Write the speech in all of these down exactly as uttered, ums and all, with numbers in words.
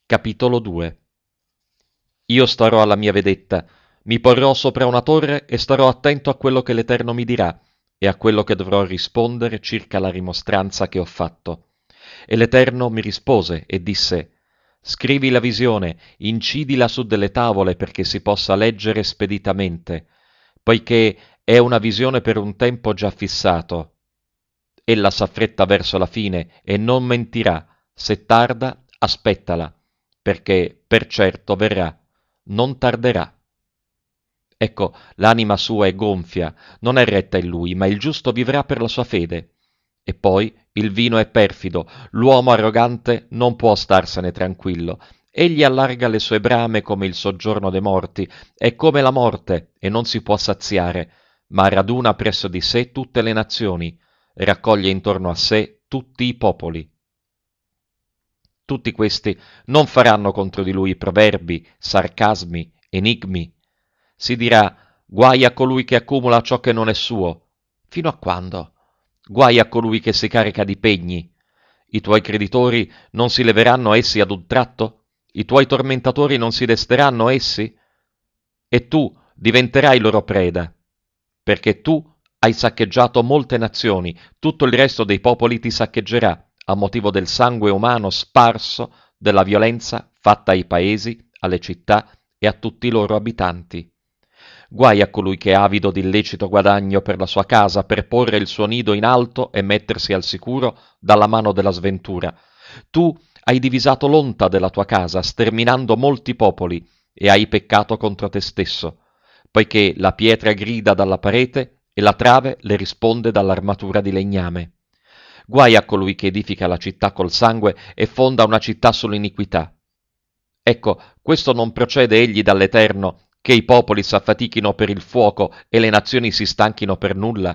Capitolo due. Io starò alla mia vedetta, mi porrò sopra una torre e starò attento a quello che l'Eterno mi dirà e a quello che dovrò rispondere circa la rimostranza che ho fatto. E l'Eterno mi rispose e disse: Scrivi la visione, incidila su delle tavole perché si possa leggere speditamente, poiché è una visione per un tempo già fissato. Ella s'affretta verso la fine e non mentirà, se tarda, aspettala, perché per certo verrà, non tarderà. Ecco, l'anima sua è gonfia, non è retta in lui, ma il giusto vivrà per la sua fede. E poi il vino è perfido, l'uomo arrogante non può starsene tranquillo. Egli allarga le sue brame come il soggiorno dei morti, è come la morte e non si può saziare, ma raduna presso di sé tutte le nazioni, raccoglie intorno a sé tutti i popoli. Tutti questi non faranno contro di lui proverbi, sarcasmi, enigmi. Si dirà: guai a colui che accumula ciò che non è suo. Fino a quando? Guai a colui che si carica di pegni. I tuoi creditori non si leveranno essi ad un tratto? I tuoi tormentatori non si desteranno essi? E tu diventerai loro preda, perché tu hai saccheggiato molte nazioni, tutto il resto dei popoli ti saccheggerà, a motivo del sangue umano sparso, della violenza fatta ai paesi, alle città e a tutti i loro abitanti. Guai a colui che è avido di illecito guadagno per la sua casa, per porre il suo nido in alto e mettersi al sicuro dalla mano della sventura. Tu hai divisato l'onta della tua casa, sterminando molti popoli, e hai peccato contro te stesso, poiché la pietra grida dalla parete e la trave le risponde dall'armatura di legname. Guai a colui che edifica la città col sangue e fonda una città sull'iniquità. Ecco, questo non procede egli dall'Eterno, che i popoli s'affatichino per il fuoco e le nazioni si stanchino per nulla?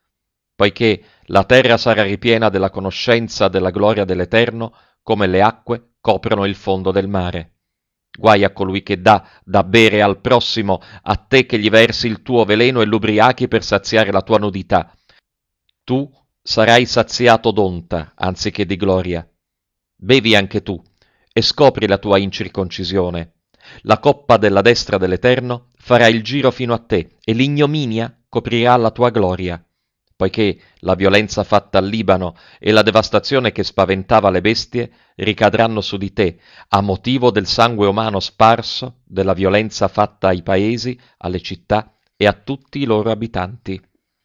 Poiché la terra sarà ripiena della conoscenza della gloria dell'Eterno, come le acque coprono il fondo del mare. Guai a colui che dà da bere al prossimo, a te che gli versi il tuo veleno e l'ubriachi per saziare la tua nudità. Tu sarai saziato d'onta anziché di gloria. Bevi anche tu e scopri la tua incirconcisione. La coppa della destra dell'Eterno farà il giro fino a te e l'ignominia coprirà la tua gloria, poiché la violenza fatta al Libano e la devastazione che spaventava le bestie ricadranno su di te, a motivo del sangue umano sparso, della violenza fatta ai paesi, alle città e a tutti i loro abitanti.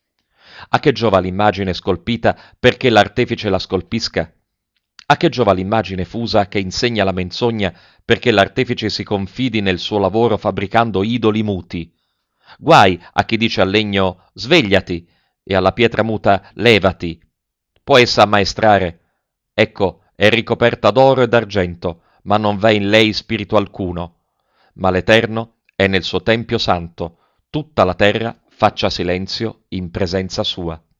A che giova l'immagine scolpita perché l'artefice la scolpisca? A che giova l'immagine fusa che insegna la menzogna perché l'artefice si confidi nel suo lavoro fabbricando idoli muti? Guai a chi dice al legno svegliati e alla pietra muta levati. Può essa ammaestrare? Ecco, è ricoperta d'oro e d'argento, ma non v'è in lei spirito alcuno. Ma l'Eterno è nel suo tempio santo, tutta la terra faccia silenzio in presenza sua.